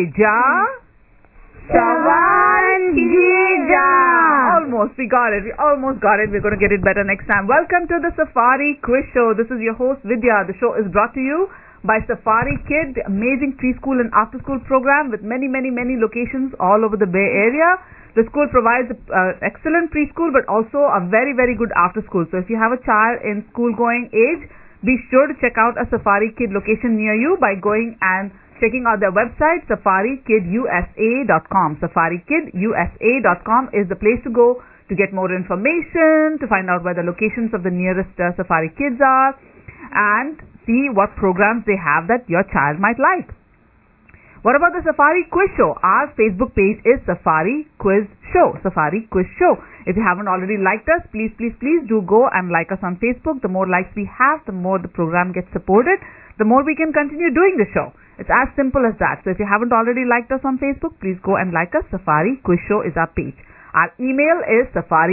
Ja. Savanjija. Almost, we got it. We almost got it. We're going to get it better next time. Welcome to the Safari Quiz Show. This is your host Vidya. The show is brought to you by Safari Kid, the amazing preschool and after-school program with many locations all over the Bay Area. The school provides excellent preschool but also a very good after-school. So if you have a child in school-going age, be sure to check out a Safari Kid location near you by going and checking out their website, safarikidusa.com. Safarikidusa.com is the place to go to get more information, to find out where the locations of the nearest Safari Kids are, and see what programs they have that your child might like. What about the Safari Quiz Show? Our Facebook page is Safari Quiz Show. Safari Quiz Show. If you haven't already liked us, please do go and like us on Facebook. The more likes we have, the more the program gets supported, the more we can continue doing the show. It's as simple as that. So if you haven't already liked us on Facebook, please go and like us. Safari Quiz Show is our page. Our email is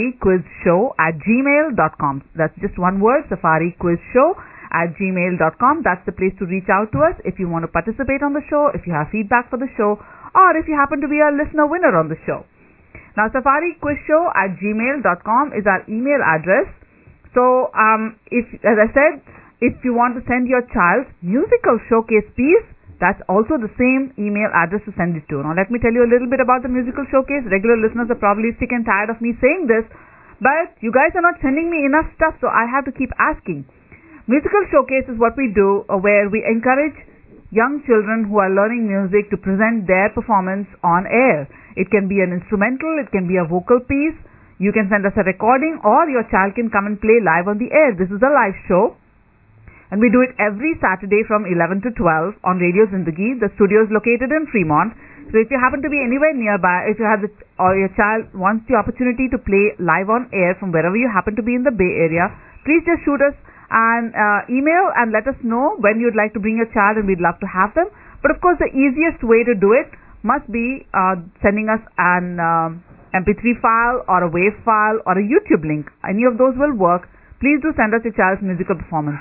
safariquizshow@gmail.com. That's just one word, safariquizshow@gmail.com. That's the place to reach out to us if you want to participate on the show, if you have feedback for the show, or if you happen to be a listener winner on the show. Now, safariquizshow@gmail.com is our email address. So, as I said, if you want to send your child's musical showcase piece, that's also the same email address to send it to. Now, let me tell you a little bit about the musical showcase. Regular listeners are probably sick and tired of me saying this, but you guys are not sending me enough stuff, so I have to keep asking. Musical showcase is what we do where we encourage young children who are learning music to present their performance on air. It can be an instrumental, it can be a vocal piece. You can send us a recording, or your child can come and play live on the air. This is a live show, and we do it every Saturday from 11 to 12 on Radio Zindagi. The studio is located in Fremont. So if you happen to be anywhere nearby, if you have or your child wants the opportunity to play live on air from wherever you happen to be in the Bay Area, please just shoot us an email and let us know when you'd like to bring your child, and we'd love to have them. But of course, the easiest way to do it must be sending us an MP3 file or a WAV file or a YouTube link. Any of those will work. Please do send us your child's musical performance.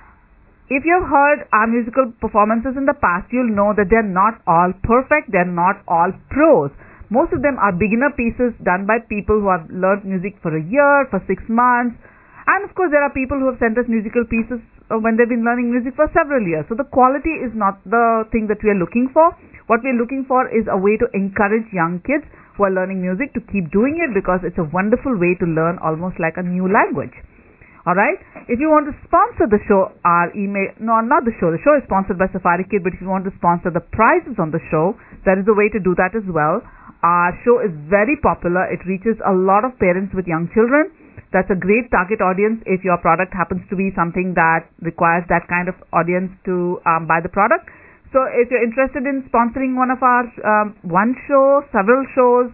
If you've heard our musical performances in the past, you'll know that they're not all perfect, they're not all pros. Most of them are beginner pieces done by people who have learned music for a year, for 6 months. And of course, there are people who have sent us musical pieces when they've been learning music for several years. So the quality is not the thing that we are looking for. What we're looking for is a way to encourage young kids who are learning music to keep doing it, because it's a wonderful way to learn almost like a new language. Alright? If you want to sponsor the show, our email, no, not the show is sponsored by Safari Kid, but if you want to sponsor the prizes on the show, there is a way to do that as well. Our show is very popular. It reaches a lot of parents with young children. That's a great target audience if your product happens to be something that requires that kind of audience to buy the product. So if you're interested in sponsoring one of our one show, several shows,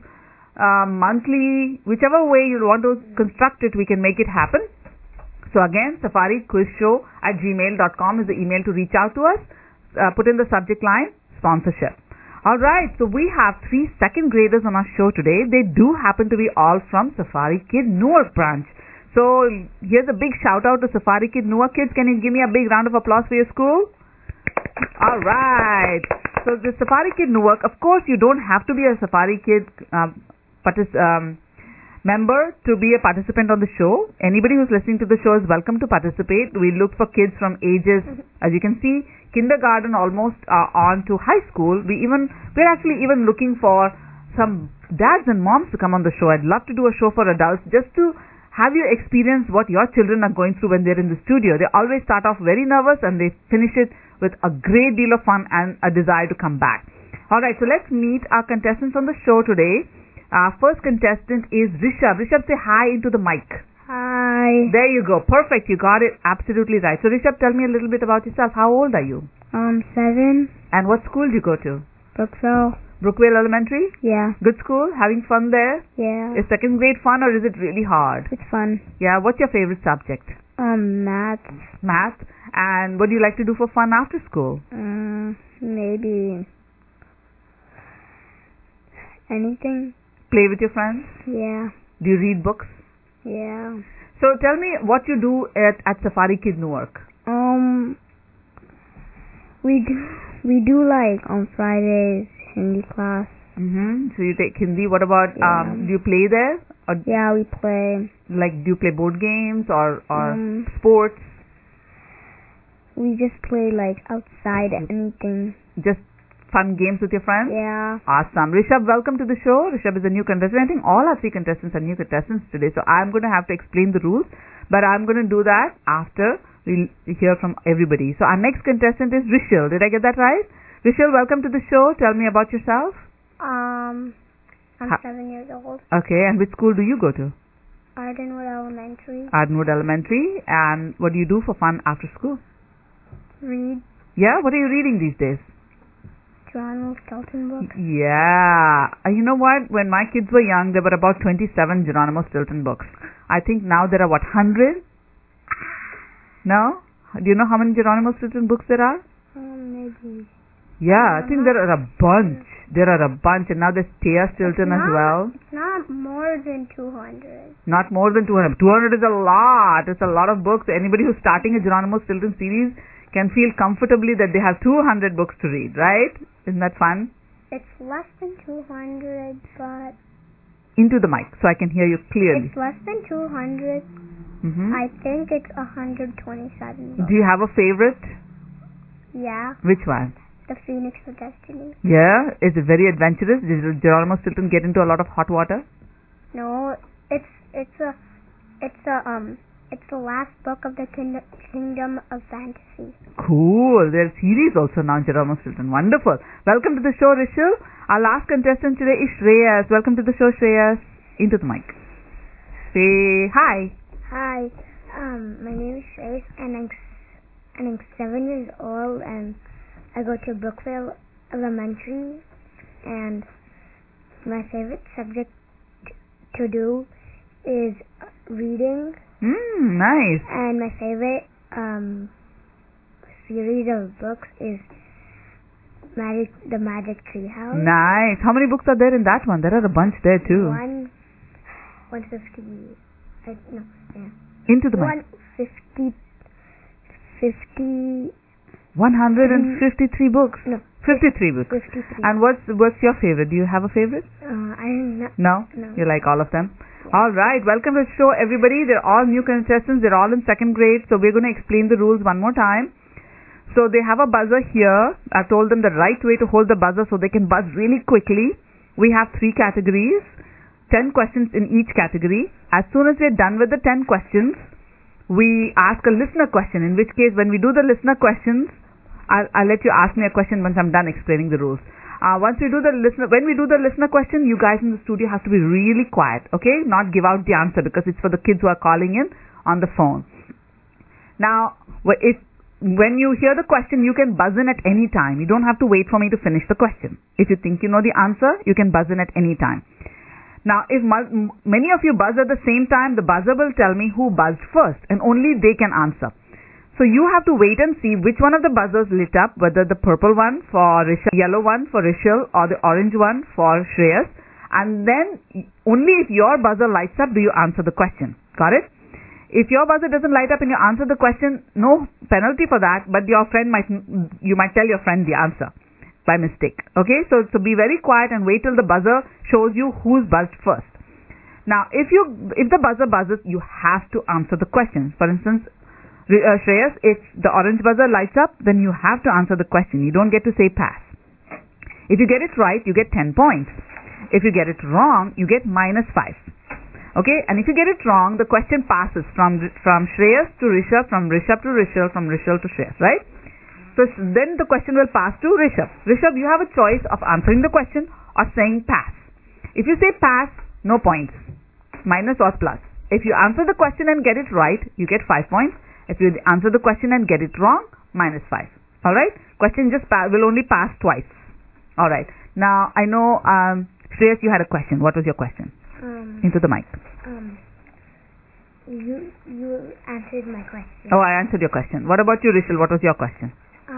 monthly, whichever way you want to construct it, we can make it happen. So again, safariquizshow@gmail.com is the email to reach out to us. Put in the subject line, sponsorship. Alright, so we have 3 second graders on our show today. They do happen to be all from Safari Kid Newark branch. So here's a big shout out to Safari Kid Newark kids. Can you give me a big round of applause for your school? Alright, so the Safari Kid Newark, of course you don't have to be a Safari Kid member to be a participant on the show. Anybody who's listening to the show is welcome to participate. We look for kids from ages, as you can see, kindergarten almost on to high school. We're actually even looking for some dads and moms to come on the show. I'd love to do a show for adults just to have you experience what your children are going through when they're in the studio. They always start off very nervous and they finish it with a great deal of fun and a desire to come back. Alright, so let's meet our contestants on the show today. Our first contestant is Rishabh. Rishabh, say hi into the mic. Hi. There you go. Perfect. You got it absolutely right. So Rishabh, tell me a little bit about yourself. How old are you? 7. And what school do you go to? Brookville. Brookville Elementary? Yeah. Good school? Having fun there? Yeah. Is second grade fun or is it really hard? It's fun. Yeah. What's your favorite subject? Math. Math. And what do you like to do for fun after school? Maybe anything. Play with your friends? Yeah. Do you read books? Yeah. So tell me what you do at Safari Kid Newark. We do like on Fridays Hindi class. So you take Hindi. What about Yeah. do you play there, or Yeah, we play. like do you play board games or Um, sports? We just play like outside anything. Just fun games with your friends? Yeah. Awesome. Rishabh, welcome to the show. Rishabh is a new contestant. I think all our 3 contestants are new contestants today, so I'm going to have to explain the rules, but I'm going to do that after we hear from everybody. So our next contestant is Rishal. Did I get that right? Rishal, welcome to the show. Tell me about yourself. I'm Ha- 7 years old. Okay, and which school do you go to? Ardenwood Elementary. Ardenwood Elementary. And what do you do for fun after school? Read Yeah, what are you reading these days? Geronimo Stilton books. Yeah. You know what? When my kids were young, there were about 27 Geronimo Stilton books. I think now there are, what, 100? No? Do you know how many Geronimo Stilton books there are? Maybe. Yeah, I think there are a bunch. There are a bunch. And now there's Thea Stilton as well. It's not more than 200. Not more than 200. 200 is a lot. It's a lot of books. Anybody who's starting a Geronimo Stilton series can feel comfortably that they have 200 books to read, right? Isn't that fun? It's less than 200, but Into the mic so I can hear you clearly. it's less than 200. Hmm. I think it's 127 books. Do you have a favorite? Yeah, Which one? The Phoenix of Destiny. Yeah? Is it very adventurous? Did Geronimo Stilton get into a lot of hot water? No, it's the last book of the Kingdom of Fantasy. Cool. There's series also now, Geronimo Stilton. Wonderful. Welcome to the show, Rishal. Our last contestant today is Shreyas. Welcome to the show, Shreyas. Into the mic. Say hi. Hi, my name is Shreyas, and I'm 7 years old, and I go to Brookville Elementary, and my favorite subject to do is reading, Nice. and my favorite series of books is The Magic Tree House. Nice. How many books are there in that one? There are a bunch there too. 150. Into the mic. 150. 153 books. No. 53 books. 53. And what's your favorite? Do you have a favorite? I don't know. No? No. You like all of them? All right. Welcome to the show, everybody. They're all new contestants. They're all in 2nd grade. So we're going to explain the rules one more time. So they have a buzzer here. I've told them the right way to hold the buzzer so they can buzz really quickly. We have 3 categories, 10 questions in each category. As soon as we're done with the 10 questions, we ask a listener question, in which case when we do the listener questions, I'll let you ask me a question once I'm done explaining the rules. When we do the listener question, you guys in the studio have to be really quiet, okay? Not give out the answer because it's for the kids who are calling in on the phone. Now, when you hear the question, you can buzz in at any time. You don't have to wait for me to finish the question. If you think you know the answer, you can buzz in at any time. Now, if many of you buzz at the same time, the buzzer will tell me who buzzed first, and only they can answer. So you have to wait and see which one of the buzzers lit up, whether the purple one for Rishal, yellow one for Rishal, or the orange one for Shreyas. And then only if your buzzer lights up do you answer the question. Got it? If your buzzer doesn't light up and you answer the question, no penalty for that, but you might tell your friend the answer by mistake. Okay? So be very quiet and wait till the buzzer shows you who's buzzed first. Now, if the buzzer buzzes, you have to answer the question. For instance, Shreyas, if the orange buzzer lights up, then you have to answer the question. You don't get to say pass. If you get it right, you get 10 points. If you get it wrong, you get -5. Okay? And if you get it wrong, the question passes from Shreyas to Rishabh, from Rishabh to Rishal, from Rishal to Shreyas, right? So then the question will pass to Rishabh. Rishabh, you have a choice of answering the question or saying pass. If you say pass, no points. Minus or plus. If you answer the question and get it right, you get 5 points. If you answer the question and get it wrong, -5. Alright? Question just will only pass twice. Alright. Now, I know, Shreyas, you had a question. What was your question? Into the mic. You answered my question. Oh, I answered your question. What about you, Rishal? What was your question?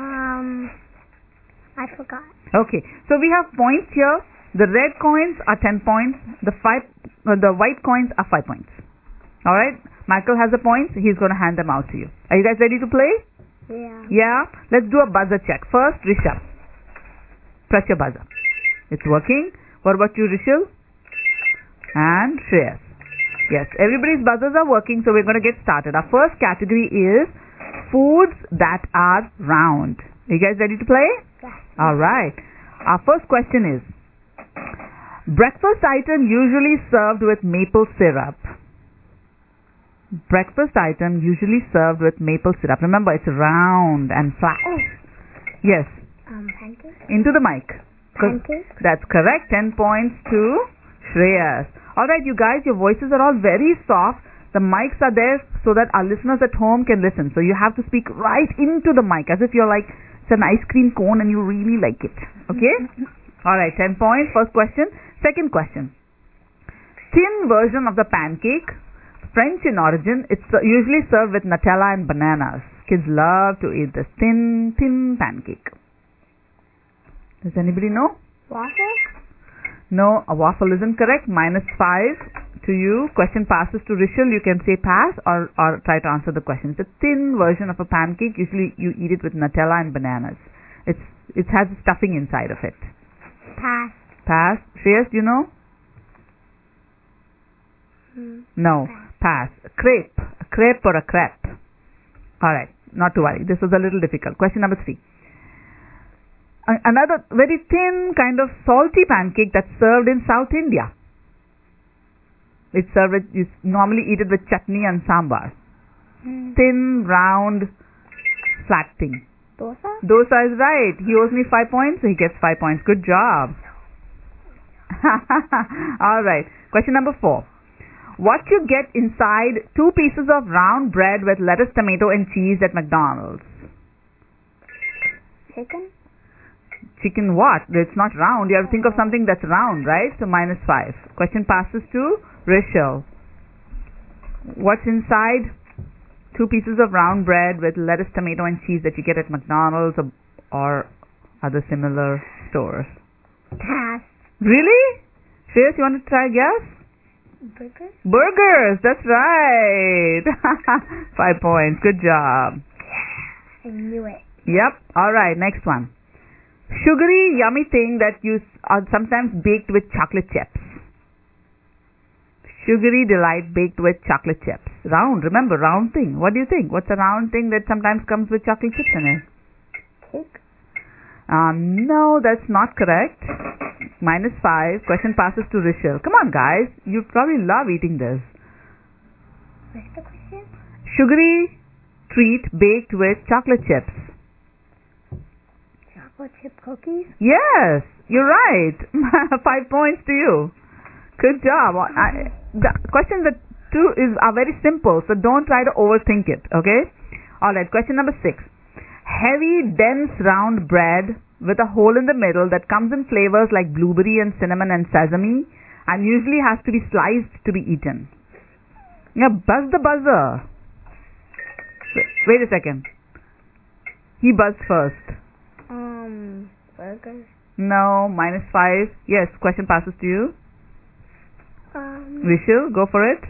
I forgot. Okay. So we have points here. The red coins are 10 points. The white coins are 5 points. Alright? Michael has the points. He's going to hand them out to you. Are you guys ready to play? Yeah. Yeah? Let's do a buzzer check. First, Rishabh. Press your buzzer. It's working. What about you, Rishil? And Shreyas. Yes, everybody's buzzers are working, so we're going to get started. Our first category is foods that are round. Are you guys ready to play? Yes. Alright. Our first question is, breakfast item usually served with maple syrup. Breakfast item usually served with maple syrup. Remember, it's round and flat. Oh. Yes. Pancake. Into the mic. Pancake. That's correct. 10 points to Shreyas. Alright, you guys, your voices are all very soft. The mics are there so that our listeners at home can listen. So you have to speak right into the mic as if you're like, it's an ice cream cone and you really like it. Okay? Alright, 10 points. First question. Second question. Thin version of the pancake, French in origin. It's usually served with Nutella and bananas. Kids love to eat this thin pancake. Does anybody know? Waffle. No, a waffle isn't correct. -5 to you. Question passes to Rishil. You can say pass or try to answer the question. It's a thin version of a pancake. Usually you eat it with Nutella and bananas. It has stuffing inside of it. Pass. Pass. Shreyas, do you know? No. Pass. Pass. Crepe. A crepe or a crepe. Alright, not to worry. This was a little difficult. Question number 3. Another very thin kind of salty pancake that's served in South India. It's served with, you normally eat it with chutney and sambar. Thin, round, flat thing. Dosa. Dosa is right. He owes me 5 points, so he gets 5 points. Good job. Alright. Question number 4. What you get inside 2 pieces of round bread with lettuce, tomato and cheese at McDonald's? Chicken. Chicken what? It's not round. You have to think of something that's round, right? So -5. Question passes to Rishil. What's inside 2 pieces of round bread with lettuce, tomato and cheese that you get at McDonald's or other similar stores? Pass. Really? Shreyas, you want to try a guess? Burger. Burgers. That's right. 5 points. Good job. I knew it. Yep. Alright, next one. Sugary, yummy thing that you are sometimes baked with chocolate chips. Sugary delight baked with chocolate chips. Round, remember, round thing. What do you think? What's a round thing that sometimes comes with chocolate chips in it? Cake. No, that's not correct. -5. Question passes to Rishil. Come on, guys. You probably love eating this. What's the question? Sugary treat baked with chocolate chips. Chocolate chip cookies. Yes, you're right. 5 points to you. Good job. The questions that are very simple, so don't try to overthink it. Okay. All right. Question number 6. Heavy, dense, round bread with a hole in the middle that comes in flavors like blueberry and cinnamon and sesame, and usually has to be sliced to be eaten. Yeah, buzz the buzzer. Wait a second. He buzzed first. Burger. No, -5. Yes, question passes to you. Rishil, go for it.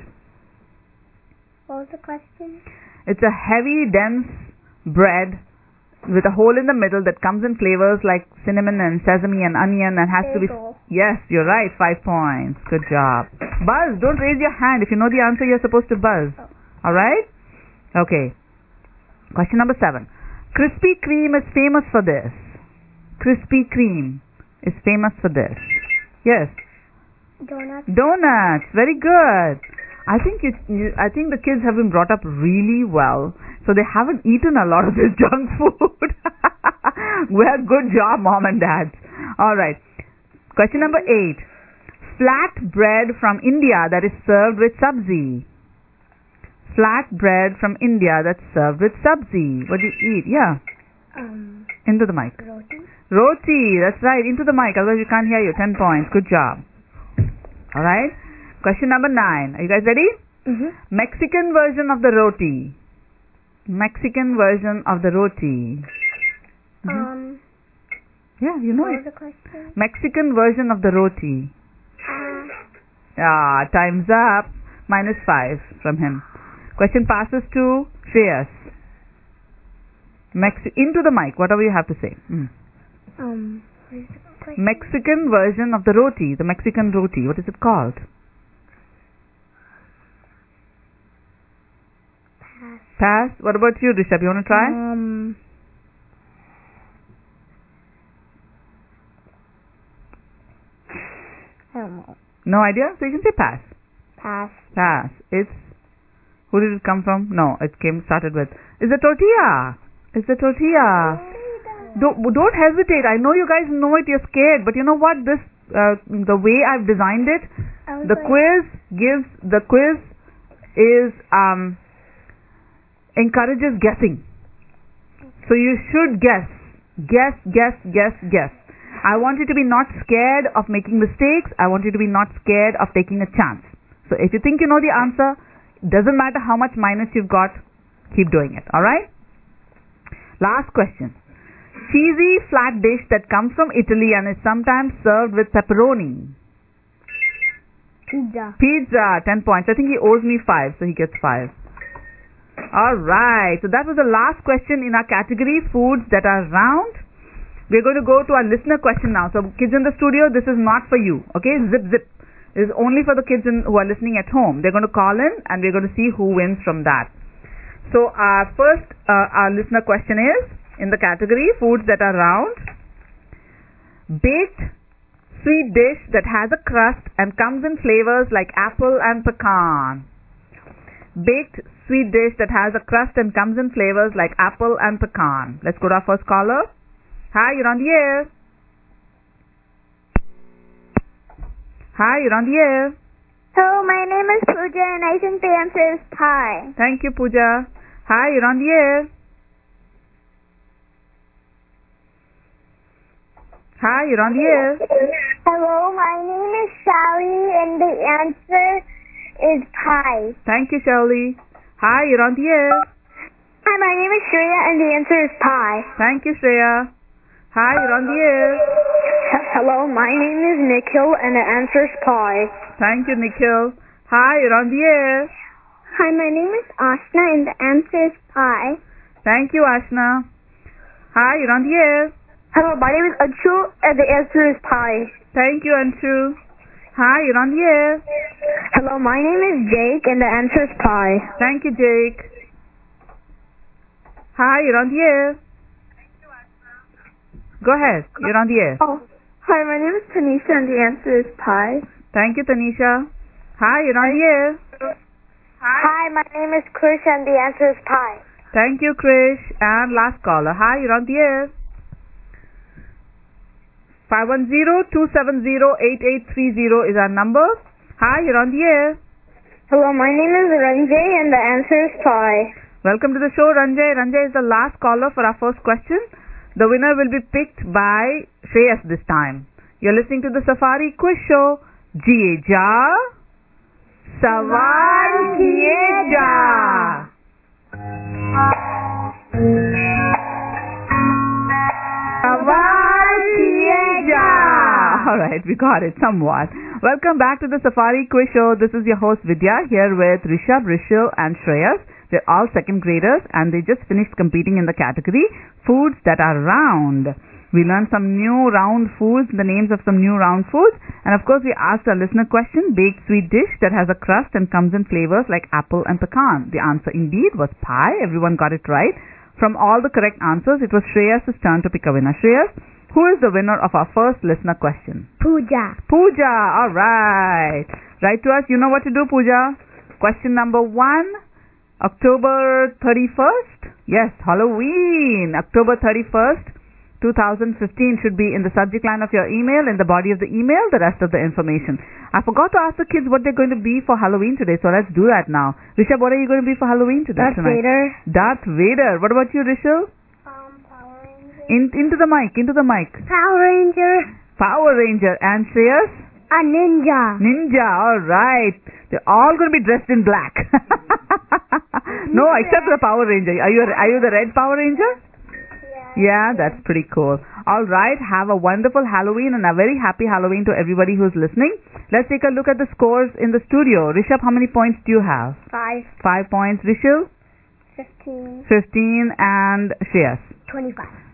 What was the question? It's a heavy, dense bread with a hole in the middle that comes in flavors like cinnamon and sesame and onion and has to be... Bagel. Yes, you're right. 5 points. Good job. Buzz. Don't raise your hand. If you know the answer, you're supposed to buzz. Oh. Alright? Okay. Question number 7. Krispy Kreme is famous for this. Krispy Kreme is famous for this. Yes. Donuts. Donuts. Very good. I think the kids have been brought up really well, so they haven't eaten a lot of this junk food. Well, good job, mom and dad. All right. Question number 8. Flat bread from India that is served with sabzi. Flat bread from India that's served with sabzi. What do you eat? Yeah. Into the mic. Roti. Roti. That's right. Into the mic. Otherwise you can't hear you. 10 points. Good job. All right. Question number 9. Are you guys ready? Mexican version of the roti. Mexican version of the roti. Yeah, you know What it. was the question? Mexican version of the roti. Time's up. -5 from him. Question passes to Shreyas. Into the mic. Whatever you have to say. question? Mexican version of the roti, the Mexican roti. What is it called? Pass. Pass. What about you, Rishabh? You want to try? I don't know. No idea? So you can say pass. Pass. Pass. It's... Who did it come from? No, it started with... It's a tortilla. It's a tortilla. Don't hesitate. I know you guys know it. You're scared. But you know what? This... the way I've designed it, the quiz is... encourages guessing. So you should guess. Guess. I want you to be not scared of making mistakes. I want you to be not scared of taking a chance. So if you think you know the answer, doesn't matter how much minus you've got, keep doing it. Alright? Last question. Cheesy flat dish that comes from Italy and is sometimes served with pepperoni. Pizza. 10 points. I think he owes me 5, so he gets 5. Alright. So that was the last question in our category, foods that are round. We're going to go to our listener question now. So kids in the studio, this is not for you. Okay? Zip. This is only for the kids who are listening at home. They're going to call in and we're going to see who wins from that. So our first, our listener question is, in the category, foods that are round. Baked sweet dish that has a crust and comes in flavors like apple and pecan. Baked sweet dish that has a crust and comes in flavors like apple and pecan. Let's go to our first caller. Hi, you're on the air. Hi, you're on the air. Hello, my name is Pooja and I think the answer is pie. Thank you, Pooja. Hi, you're on the air. Hi, you're on the air. Hello, my name is Sally and the answer is pie. Thank you, Shirley. Hi, you're on the air. Hi, my name is Shreya and the answer is pie. Thank you, Shreya. Hi, you're on the air. Hello, my name is Nikhil and the answer is pie. Thank you, Nikhil. Hi, you're on the air. Hi, my name is Ashna and the answer is pie. Thank you, Ashna. Hi, you're on the air. Hello, my name is Anshu and the answer is pie. Thank you, Anshu. Hi, you're on the air. Hello, my name is Jake and the answer is pie. Thank you, Jake. Hi, you're on the air. Go ahead, you're on the air. Oh, hi, my name is Tanisha and the answer is pie. Thank you, Tanisha. Hi, you're on the air. Hi, my name is Krish and the answer is pie. Thank you, Krish. And last caller. Hi, you're on the air. 510-270-8830 is our number. Hi, you're on the air. Hello, my name is Ranjay and the answer is pie. Welcome to the show, Ranjay. Ranjay is the last caller for our first question. The winner will be picked by Shreyas this time. You're listening to the Safari Quiz Show. Jiye ja, sawal kiye ja. Sawal kiye ja. Alright, we got it somewhat. Welcome back to the Safari Quiz Show. This is your host Vidya here with Rishabh, Rishil and Shreyas. They're all second graders and they just finished competing in the category foods that are round. We learned some new round foods, the names of some new round foods, and of course we asked our listener question, baked sweet dish that has a crust and comes in flavors like apple and pecan. The answer indeed was pie. Everyone got it right. From all the correct answers, it was Shreyas' turn to pick a winner. Shreyas, who is the winner of our first listener question? Pooja. Pooja, alright. Write to us, you know what to do, Pooja. Question number 1. October 31st? Yes, Halloween. October 31st, 2015 should be in the subject line of your email, in the body of the email, the rest of the information. I forgot to ask the kids what they're going to be for Halloween today, so let's do that now. Rishabh, what are you going to be for Halloween today? Darth Vader. Darth Vader. What about you, Rishal? Power Ranger. Into the mic. Power Ranger. Power Ranger. And Shreyas? A ninja. Ninja, alright. They're all going to be dressed in black. No, except the Power Ranger. Are you the red Power Ranger? Yeah, that's pretty cool. Alright, have a wonderful Halloween and a very happy Halloween to everybody who's listening. Let's take a look at the scores in the studio. Rishabh, how many points do you have? 5. 5 points. Rishil? 15. 15. And Shreyas? 25.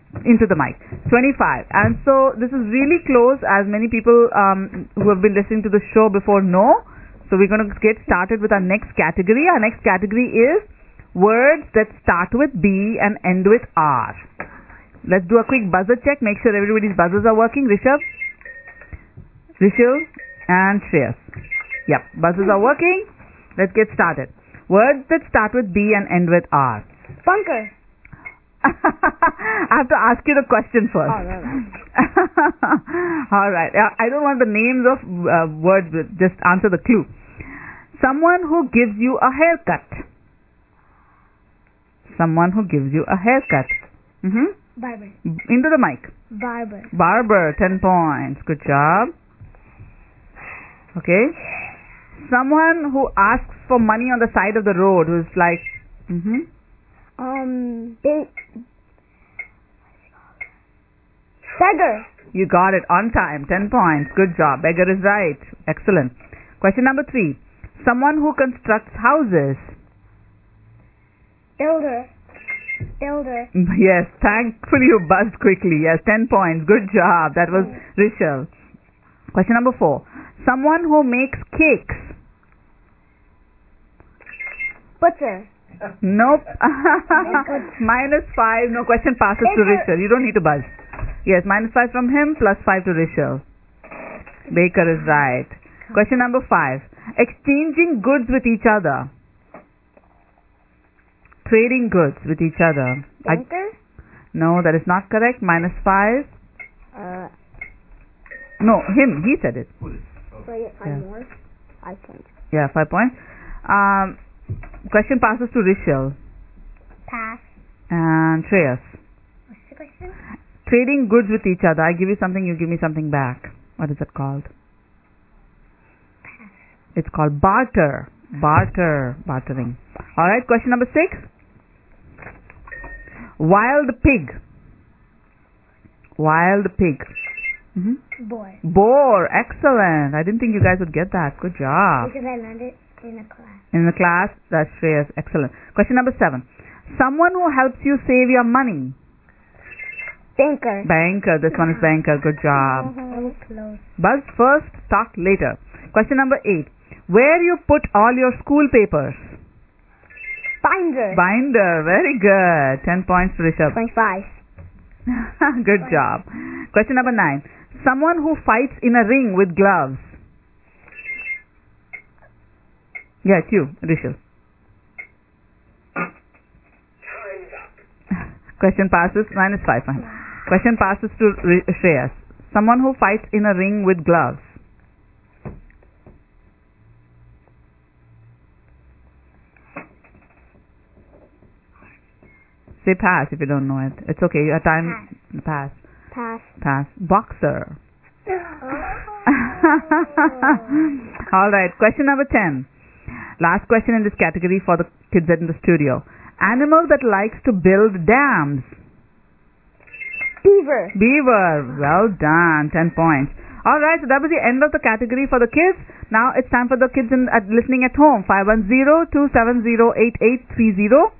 into the mic. 25. And so this is really close, as many people who have been listening to the show before know. So we're going to get started with our next category. Our next category is words that start with B and end with R. Let's do a quick buzzer check. Make sure everybody's buzzers are working. Rishabh, Rishil, and Shreyas. Yep, buzzers are working. Let's get started. Words that start with B and end with R. Bunker. I have to ask you the question first. Oh, no. All right. I don't want the names of words, but just answer the clue. Someone who gives you a haircut. Someone who gives you a haircut. Barber. Into the mic. Barber. Barber, 10 points. Good job. Okay. Someone who asks for money on the side of the road, who's like, Beggar. You got it on time. 10 points. Good job. Beggar is right. Excellent. Question number 3. Someone who constructs houses. Builder. Builder. Yes, thankfully you buzzed quickly. Yes, 10 points. Good job. That was Rishal. Question number 4. Someone who makes cakes. Butcher. Nope. -5. No, question passes to Rishal. You don't need to buzz. Yes, -5 from him, +5 to Rishal. Baker is right. Question number 5. Exchanging goods with each other. Trading goods with each other. Banker. No, that is not correct. -5. No, him. He said it. Wait, Yeah. more. 5 points. Yeah, 5 points. Question passes to Rishal Pass. and Shreyas. What's the question? Trading goods with each other. I give you something, you give me something back. What is it called? Pass. It's called barter. Bartering. Alright, question number 6. Wild pig. Wild pig. Boy. Boar. Excellent. I didn't think you guys would get that. Good job. Because I learned it in a class. In the class, that's Shreyas. Excellent. Question number 7. Someone who helps you save your money. Banker. Banker. This one is banker. Good job. Oh, close. Buzz first, talk later. Question number 8. Where you put all your school papers? Binder. Binder. Very good. 10 points to Rishabh. 25. Good job. Question number 9. Someone who fights in a ring with gloves. Yeah, it's you, Rishal. Question passes, -5. Fine. Question passes to Shreyas. Someone who fights in a ring with gloves. Say pass if you don't know it. It's okay. Your time. Pass. Pass. Pass. Boxer. All right. Question number 10. Last question in this category for the kids in the studio. Animal that likes to build dams. Beaver. Beaver. Well done. 10 points. All right. So that was the end of the category for the kids. Now it's time for the kids listening at home. 510-270-8830.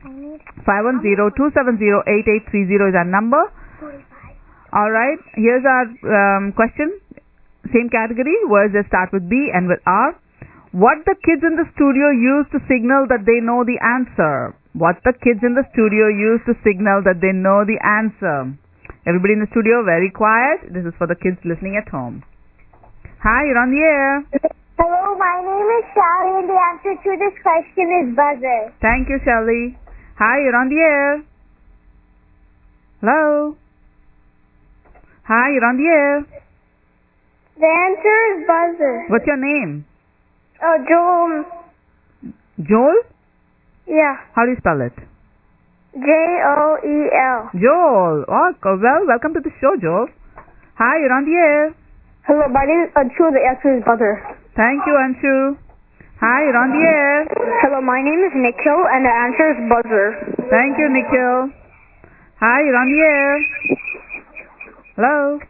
510-270-8830 is our number. 45. All right. Here's our question. Same category. Words that start with B and with R. What the kids in the studio use to signal that they know the answer. What the kids in the studio use to signal that they know the answer. Everybody in the studio, very quiet. This is for the kids listening at home. Hi, you're on the air. Hello, my name is Shally and the answer to this question is buzzer. Thank you, Shelly. Hi, you're on the air. Hello. Hi, you're on the air. The answer is buzzer. What's your name? Oh, Joel. Joel? Yeah. How do you spell it? Joel. Joel. Oh, well, welcome to the show, Joel. Hi, you're on the air. Hello, my name is Anshu. The answer is buzzer. Thank you, Anshu. Hi, you're on the air. Hello, my name is Nikhil and the answer is buzzer. Thank you, Nikhil. Hi, you're on the air. Hello.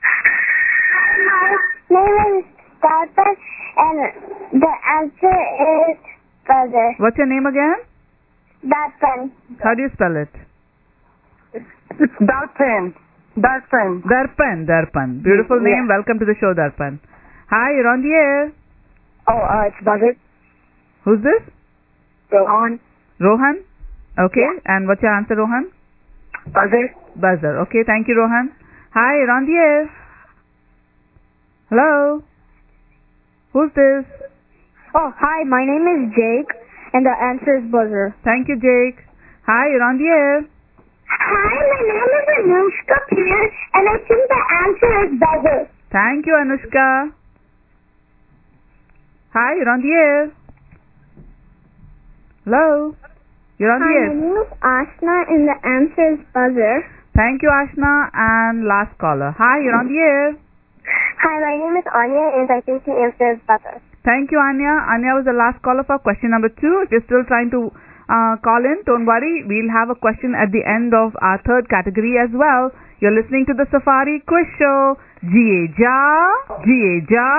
My name is Darpan and the answer is buzzer. What's your name again? Darpan. How do you spell it? It's Darpan. Darpan. Darpan. Beautiful name. Welcome to the show, Darpan. Hi, you're on the air. Oh, it's Buzzer. Who's this? Rohan. Rohan? Okay. Yeah. And what's your answer, Rohan? Buzzer. Okay, thank you, Rohan. Hi, you're on the air. Hello? Who's this? Oh, hi, my name is Jake, and the answer is buzzer. Thank you, Jake. Hi, you're on the air. Hi, my name is Anushka Pierce, and I think the answer is buzzer. Thank you, Anushka. Hi, you're on the air. Hello? You're on the air. Hi, my name is Ashna, and the answer is buzzer. Thank you, Ashna. And last caller. Hi, you're on the air. Hi, my name is Anya, and I think the answer is buzzer. Thank you, Anya. Anya was the last caller for question number 2. If you're still trying to call in, don't worry. We'll have a question at the end of our third category as well. You're listening to the Safari Quiz Show. Jieja,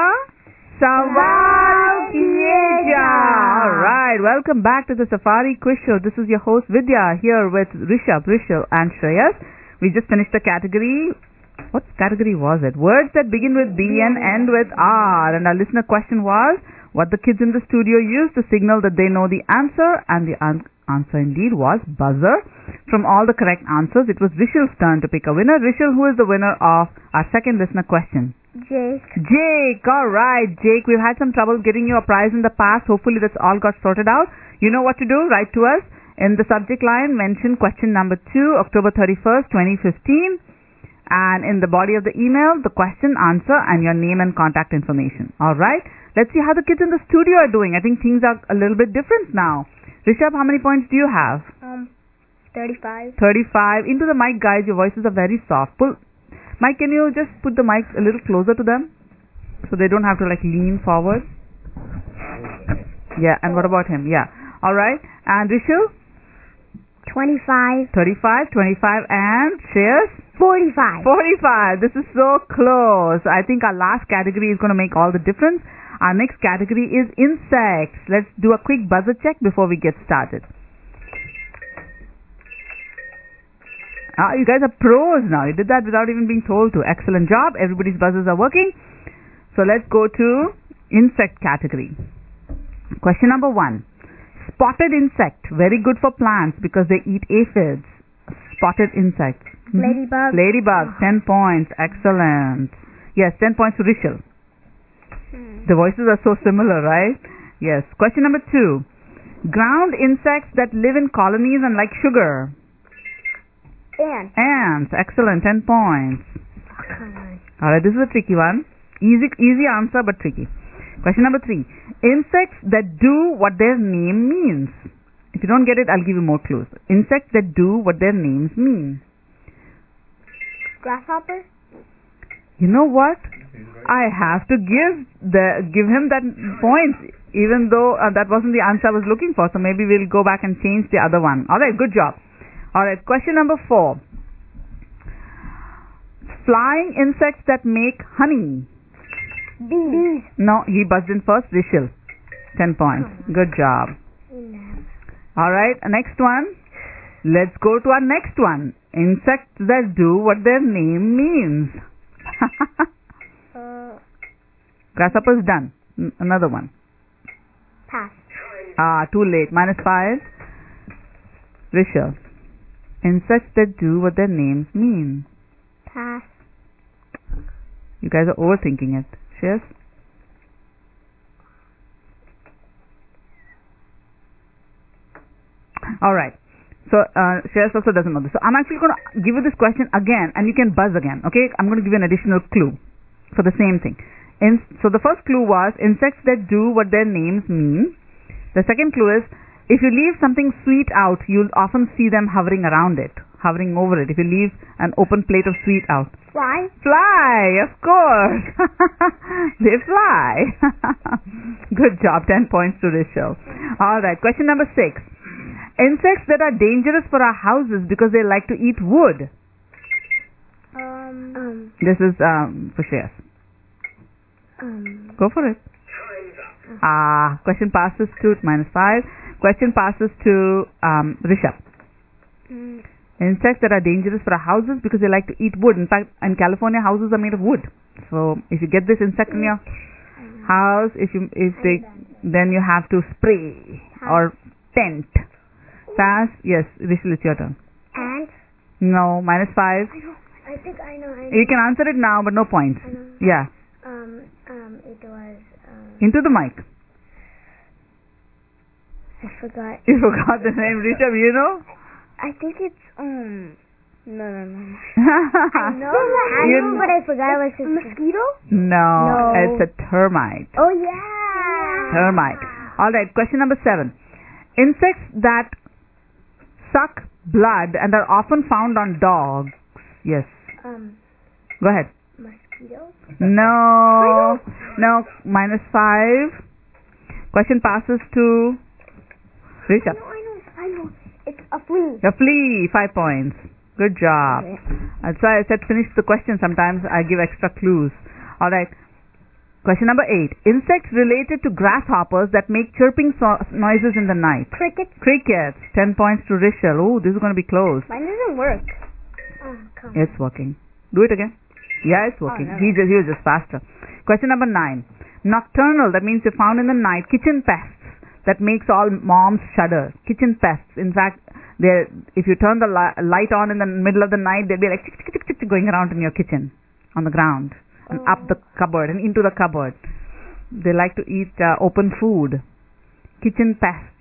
Sawal Kieja. Alright, welcome back to the Safari Quiz Show. This is your host Vidya here with Rishabh, Rishal and Shreyas. We just finished the category. What category was it? Words that begin with B and end with R. And our listener question was what the kids in the studio use to signal that they know the answer. And the answer indeed was buzzer. From all the correct answers, it was Rishal's turn to pick a winner. Rishal, who is the winner of our second listener question? Jake, alright Jake, we've had some trouble getting you a prize in the past. Hopefully that's all got sorted out. You know what to do, write to us. In the subject line, mention question number 2, October 31st, 2015. And in the body of the email, the question, answer, and your name and contact information. Alright, let's see how the kids in the studio are doing. I think things are a little bit different now. Rishabh, how many points do you have? 35. 35. Into the mic, guys, your voices are very soft. Mike, can you just put the mic a little closer to them? So they don't have to like lean forward. Yeah, and what about him? Yeah. Alright, and Rishal? 25. 35, 25, and Shreyas? 45. 45. This is so close. I think our last category is going to make all the difference. Our next category is insects. Let's do a quick buzzer check before we get started. You guys are pros now. You did that without even being told to. Excellent job. Everybody's buzzers are working. So let's go to insect category. Question number 1. Spotted insect. Very good for plants because they eat aphids. Spotted insect. Ladybug. Ladybug. 10 points. Excellent. Yes, 10 points to Rishal. The voices are so similar, right? Yes. Question number 2. Ground insects that live in colonies and like sugar. Ants. Excellent. 10 points. Alright, this is a tricky one. Easy answer but tricky. Question number 3. Insects that do what their name means. If you don't get it, I'll give you more clues. Insects that do what their names mean. Grasshopper. You know what? I have to give him that point, even though that wasn't the answer I was looking for. So maybe we'll go back and change the other one. Alright, good job. Alright, question number 4. Flying insects that make honey. Bees. No, he buzzed in first. Rishal. 10 points. Good job. Alright, next one. Let's go to our next one. Insects that do what their name means. Grasshopper's done. Another one. Pass. Too late. -5. Rishal. Insects that do what their names mean. Pass. You guys are overthinking it. Yes? Alright. So, Shreyas also doesn't know this. So, I'm actually going to give you this question again and you can buzz again. Okay? I'm going to give you an additional clue for the same thing. So, the first clue was insects that do what their names mean. The second clue is if you leave something sweet out, you'll often see them hovering around it, hovering over it. If you leave an open plate of sweet out. Fly. Fly, of course. They fly. Good job. 10 points to Rishal. Alright, question number 6. Insects that are dangerous for our houses because they like to eat wood. This is for Shreyas. Go for it. Question passes to -5. Question passes to Rishabh. Insects that are dangerous for our houses because they like to eat wood. In fact, in California, houses are made of wood. So if you get this insect in your house, then you have to spray or tent. Fast? Yes, Rishil, it's your turn. Ant? No, -5. I think I know. You can answer it now, but no points. I know. Yeah. It was. Into the mic. I forgot. You forgot the name, Rishabh, you know? I think it's No. I know, but I forgot it was a mosquito. No, it's a termite. Oh yeah. Termite. All right. Question number 7. Insects that suck blood and are often found on dogs. Yes. Go ahead. Mosquito. No. No. -5. Question passes to Rishabh. I know. It's a flea. A flea. 5 points. Good job. That's why I said finish the question. Sometimes I give extra clues. All right. Question number 8. Insects related to grasshoppers that make chirping noises in the night. Crickets. Crickets. 10 points to Rishal. Oh, this is going to be close. Mine doesn't work. Oh, come on. It's working. Do it again. Yeah, it's working. Oh, no. He was just faster. Question number 9. Nocturnal. That means they're found in the night. Kitchen pests. That makes all moms shudder. Kitchen pests. In fact, if you turn the light on in the middle of the night, they'll be like tick, tick, tick, tick, tick, going around in your kitchen, on the ground, and up the cupboard and into the cupboard. They like to eat open food. Kitchen pests.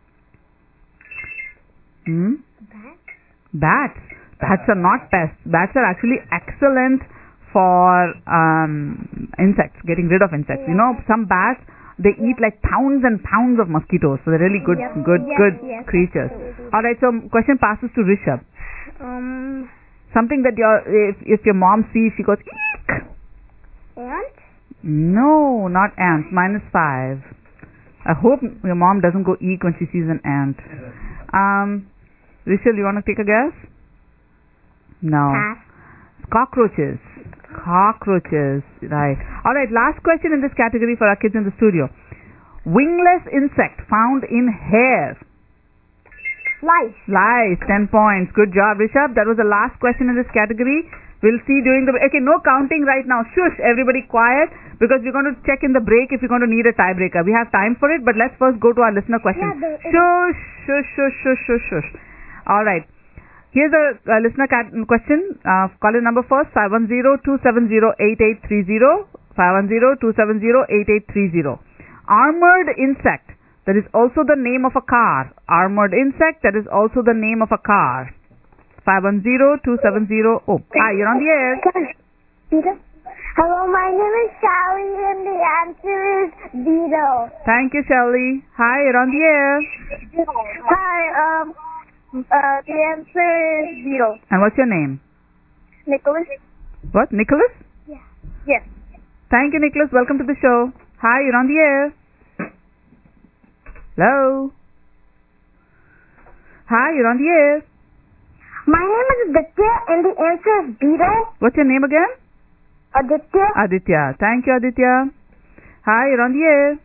Bats. Bats are not pests. Bats are actually excellent for insects, getting rid of insects. Yeah. You know, some bats, they eat like pounds and pounds of mosquitoes, so they're really good creatures. All right, so question passes to Rishabh. Something that if your mom sees, she goes eek. Ant? No, not ants. -5. I hope your mom doesn't go eek when she sees an ant. Rishabh, you want to take a guess? No. Pass. Cockroaches. Cockroaches, right. Alright, last question in this category for our kids in the studio. Wingless insect found in hair. Lice. Lice, 10 points. Good job, Rishabh. That was the last question in this category. We'll see during the... Okay, no counting right now. Shush, everybody quiet, because we're going to check in the break if you're going to need a tiebreaker. We have time for it, but let's first go to our listener question. Shush. Alright. Here's a listener question. Caller number first, 510-270-8830. 510-270-8830. Armored insect. That is also the name of a car. Armored insect. That is also the name of a car. 510-270. Oh, hi, you're on the air. Hello, my name is Sally, and the answer is Vito. Thank you, Shelly. Hi, you're on the air. Hi, the answer is Vito. And what's your name? Nicholas? What, Nicholas? Yeah. Yes. Thank you, Nicholas. Welcome to the show. Hi, you're on the air. Hello? Hi, you're on the air. My name is Aditya, and the answer is Vito. What's your name again? Aditya. Aditya. Thank you, Aditya. Hi, you're on the air.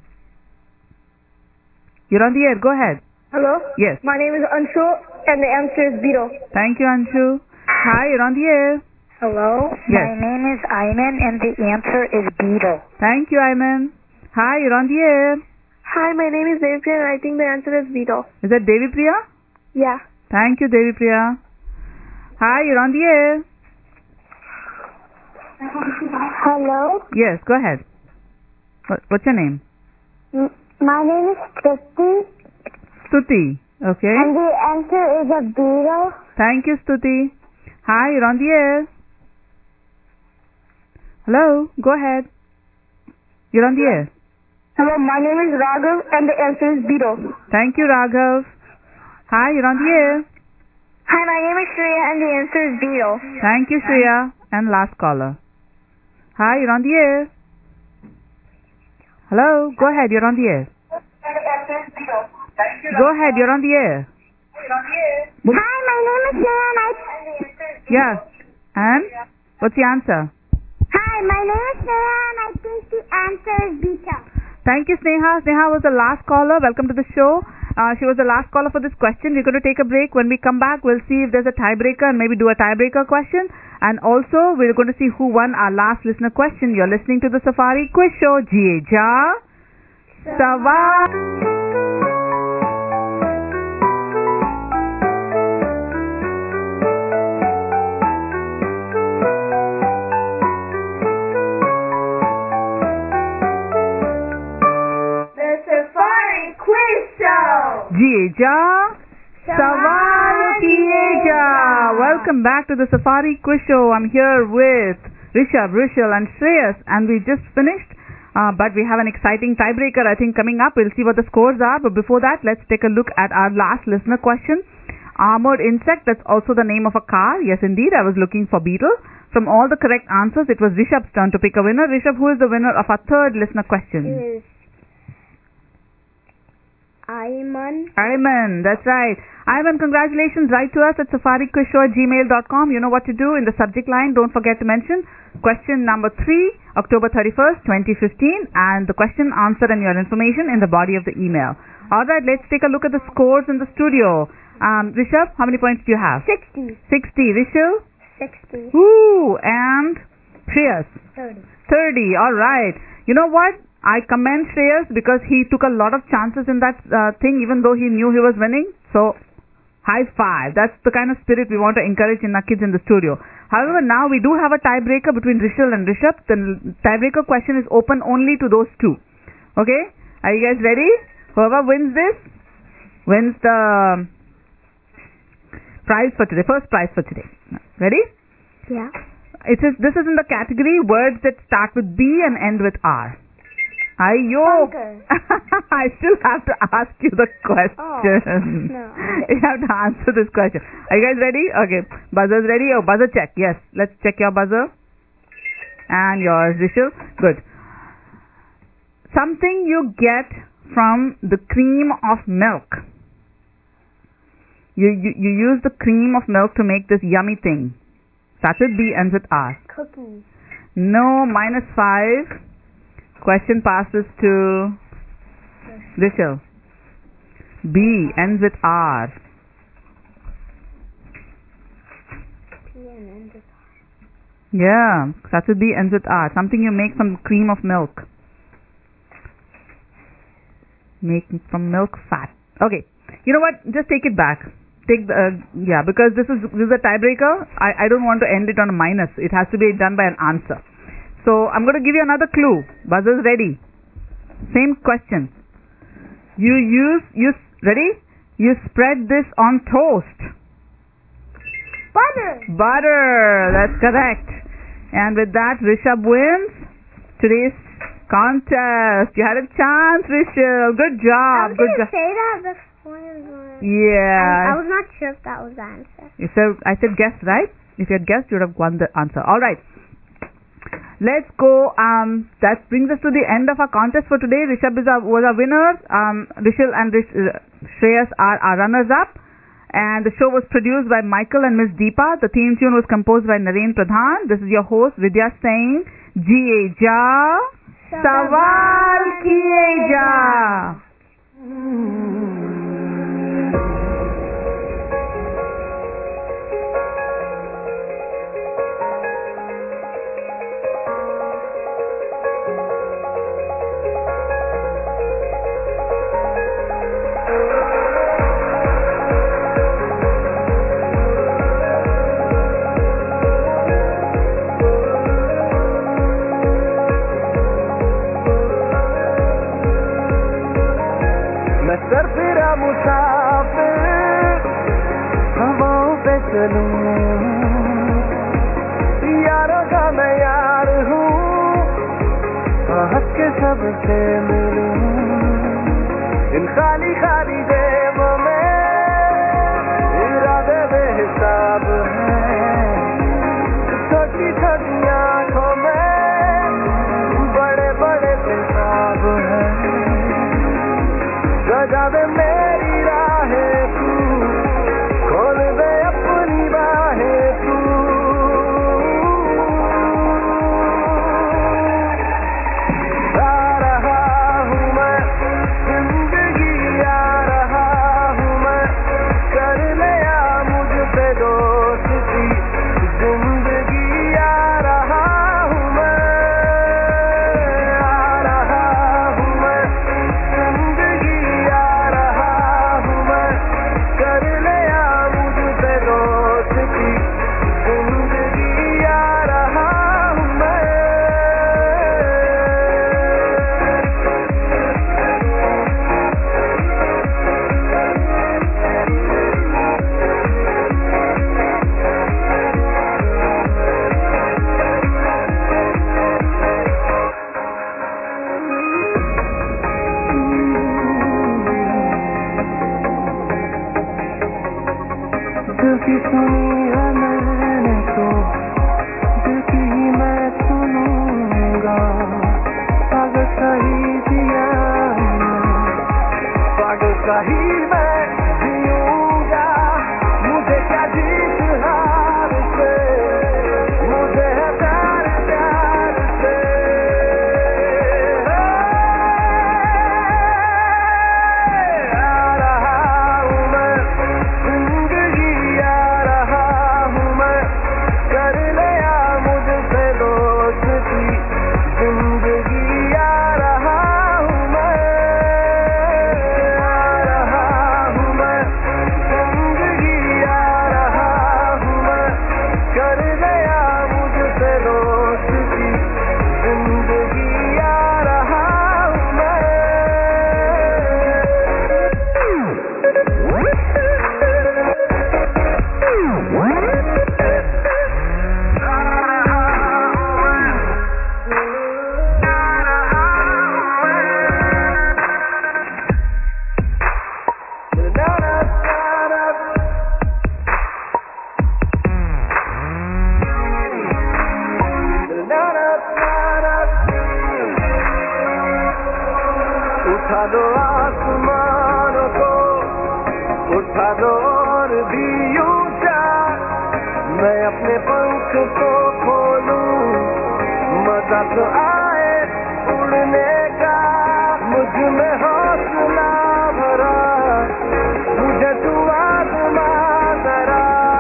You're on the air. Go ahead. Hello? Yes. My name is Anshu, and the answer is Vito. Thank you, Anshu. Hi, you're on the air. Hello? Yes. My name is Ayman, and the answer is Vito. Thank you, Ayman. Hi, you're on the air. Hi, my name is Devipriya, and I think the answer is Vito. Is that Devi Priya? Yeah. Thank you, Devi Priya. Hi, you're on the air. Hello. Yes, go ahead. What's your name? My name is Stuti, Stuti. Okay. and the answer is a Vito. Thank you, Stuti. Hi, you're on the air. Hello, go ahead. You're on the air. Hello, my name is Raghav, and the answer is Vito. Thank you, Raghav. Hi, you're on the air. Hi, my name is Shreya, and the answer is Vito. Thank you, Shreya. And last caller. Hi, you're on the air. Hello, go ahead, you're on the air. Go ahead, you're on the air. Hi, my name is Shreya, and Yeah. And? What's the answer? Hi, my name is Shreya, and I think the answer is Vito. Thank you, Sneha. Sneha was the last caller. Welcome to the show. She was the last caller for this question. We're going to take a break. When we come back, we'll see if there's a tiebreaker and maybe do a tiebreaker question. And also, we're going to see who won our last listener question. You're listening to the Safari Quiz Show. Ji Ja Sawal. Ji Ja Sawal Kiyeja. Welcome back to the Safari Quiz Show. I'm here with Rishabh, Rishal and Shreyas, and we just finished, but we have an exciting tiebreaker I think coming up. We'll see what the scores are, but before that, let's take a look at our last listener question. Armored insect, that's also the name of a car. Yes indeed, I was looking for beetle. From all the correct answers, it was Rishabh's turn to pick a winner. Rishabh, who is the winner of our third listener question? Is Ayman, that's right. Ayman, congratulations. Write to us at safariquizshow@gmail.com. You know what to do. In the subject line, don't forget to mention question number 3, October 31st, 2015, and the question, answer and your information in the body of the email. Alright, let's take a look at the scores in the studio. Rishabh, how many points do you have? 60. 60. Rishal? 60. Woo! And Shreyas? 30. 30. Alright. You know what? I commend Shreyas because he took a lot of chances in that thing even though he knew he was winning. So, high five. That's the kind of spirit we want to encourage in our kids in the studio. However, now we do have a tiebreaker between Rishal and Rishabh. The tiebreaker question is open only to those two. Okay? Are you guys ready? Whoever wins this wins the prize for today. First prize for today. Ready? Yeah. This is in the category words that start with B and end with R. Ayo! I still have to ask you the question. Oh, no. You have to answer this question. Are you guys ready? Okay. Buzzer's ready? Oh, buzzer check. Yes. Let's check your buzzer. And yours, Rishal. Good. Something you get from the cream of milk. You use the cream of milk to make this yummy thing. Starts with B, ends with R. Cookies. No, -5. Question passes to Rishal. B ends with R. P and ends with R. Yeah, starts with B, ends with R. Something you make from cream of milk. Make from milk fat. Okay. You know what? Just take it back. Take the because this is a tiebreaker. I don't want to end it on a minus. It has to be done by an answer. So I'm going to give you another clue. Buzzer's ready. Same question. You ready? You spread this on toast. Butter. That's correct. And with that, Rishabh wins today's contest. You had a chance, Rishabh. Good job. I was going to say that before. Yeah. I was not sure if that was the answer. I said guess, right? If you had guessed, you would have won the answer. All right. Let's go. That brings us to the end of our contest for today. Rishabh was our winner. Rishal and Shreyas are our runners-up. And the show was produced by Michael and Miss Deepa. The theme tune was composed by Naren Pradhan. This is your host, Vidya, saying, Ji Ja Sawal Kiyeja. सबसे मिलूं इन खाली खाली जेबों में इरादे बेहिसाब हैं छोटी छोटी आंखों में बड़े बड़े पेशाब हैं सजा दे मेरी राहें तू खोल दे अपनी बाहें तू आ रहा हूँ मैं जिंदगी आ दिल की सुनी है मैंने तो दिल की ही मैं सुनूंगा पागल सा ही जिया पागल सा ही मैं जियूंगा मुझे क्या जीत हार से मुझे है प्यार प्यार से आ रहा हूँ मैं जिंदगी आ रहा हूँ मैं कर लिया मुझसे दोस्ती जिंदगी आ रहा हूँ मैं जिंदगी आ रहा हूँ मैं कर लिया मुझसे दोस्ती जिंदगी आ रहा हूँ मैं उठा दो आसमानों को उठा दो और भी ऊंचा मैं अपने पंख को खोलूं मजा तो आए उड़ने का मुझ में हौसला भरा मुझे तू आसमां जरा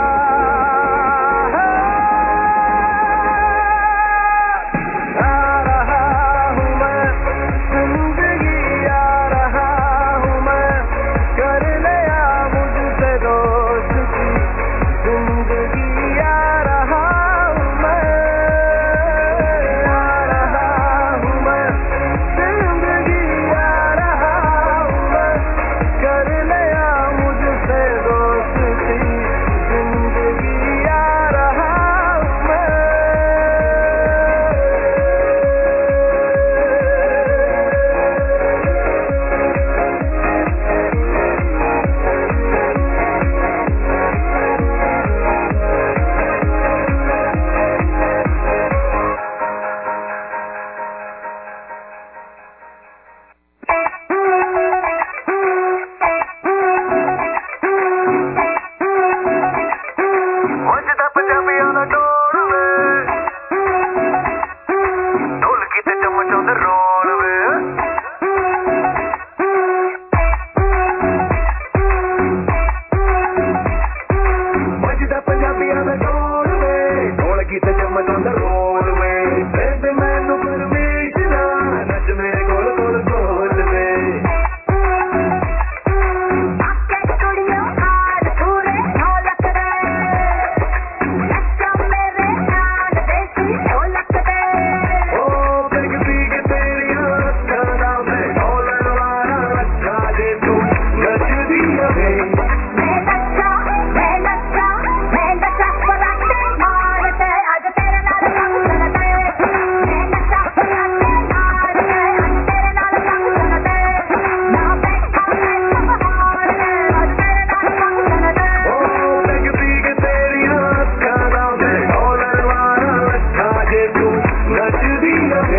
आ रहा हूँ मैं जिंदगी आ रहा हूँ मैं कर लिया मुझसे दोस्ती जिंदगी आ रहा हूँ मैं आ रहा हूँ मैं जिंदगी आ रहा हूँ मैं कर लिया मुझसे दोस्ती जिंदगी आ रहा हूँ मैं ਵੱਜਦਾ ਪੰਜਾਬੀਆਂ ਦਾ ਢੋਲ ਵੇ ਢੋਲਕੀ ਤੇ ਚਮਚਾਉਂਦੇ ਰੋਲ ਵੇ ਵੱਜਦਾ ਪੰਜਾਬੀਆਂ ਦਾ ਢੋਲ ਵੇ ਢੋਲਕੀ ਤੇ ਚਮਚਾਉਂਦੇ ਰੋਲ ਵੇ ਤੇ ਮੈਨੂੰ ਪਰਮੇਸ਼ ਨਾ ਨੱਚ ਮੇਰੇ ਕੋਲ ਕੋਲ ਕੋਲ ਵੇ ओ पिग पिग तेरियां अक्खां दा मैं ढोलण वाला लच्छा जे तू नचदी रहे ओ पिग पिग तेरियां अक्खां दा मैं ढोलण वाला लच्छा जे तू नचदी रहे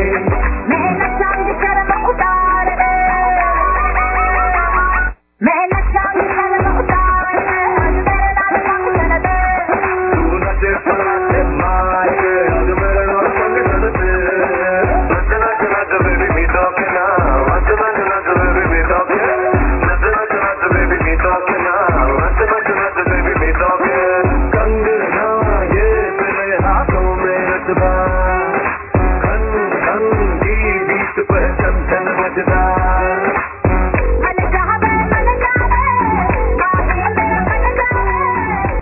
तू नचे फराते मार के अज मेरे नाल संग चलते नच नच नच बेबी मी टॉकिंग नाउ नच नच नच बेबी मी टॉकिंग नच नच नच बेबी मी टॉकिंग नाउ नच नच नच बेबी मी टॉकिंग कंगना ये तेरे हाथों में नचदा खन खन की बीट पे छन छन बजदा